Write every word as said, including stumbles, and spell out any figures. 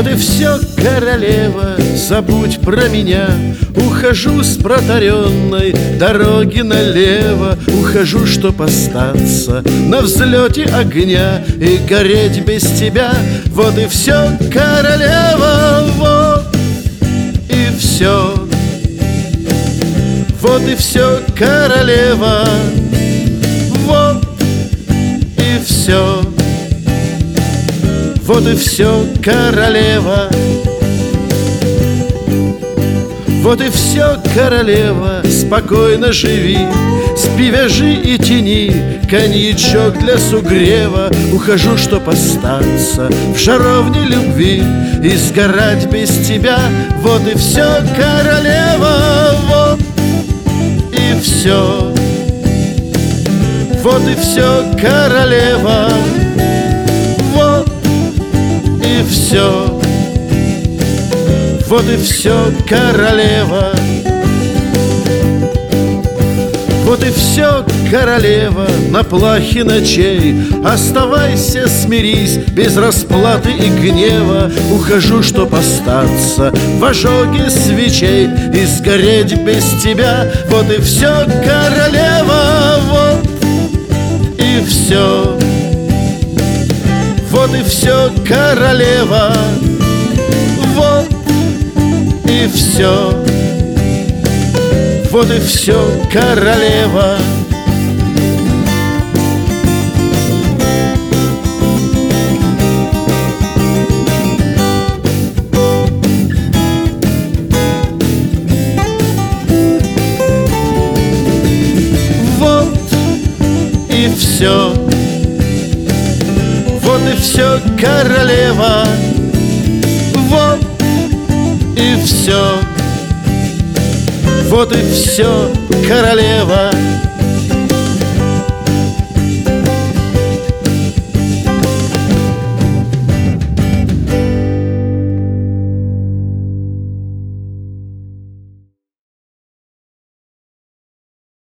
Вот и все, королева, забудь про меня. Ухожу с протаренной дороги налево, ухожу, чтоб остаться на взлете огня и гореть без тебя. Вот и все, королева, вот и все. Вот и все, королева, вот и все. Вот и все, королева. Вот и все, королева, спокойно живи, спи, вяжи и тяни коньячок для сугрева. Ухожу, чтоб остаться в жаровне любви и сгорать без тебя. Вот и все, королева, вот и все. Вот и все, королева, вот и все. Вот и все, королева. Вот и все, королева, на плахе ночей оставайся, смирись, без расплаты и гнева. Ухожу, чтоб остаться в ожоге свечей и сгореть без тебя. Вот и все, королева, вот и все. Вот и все, королева, вот и все. Вот и все, королева. Вот и все. Вот и все, королева. Вот и все. Вот и все, королева.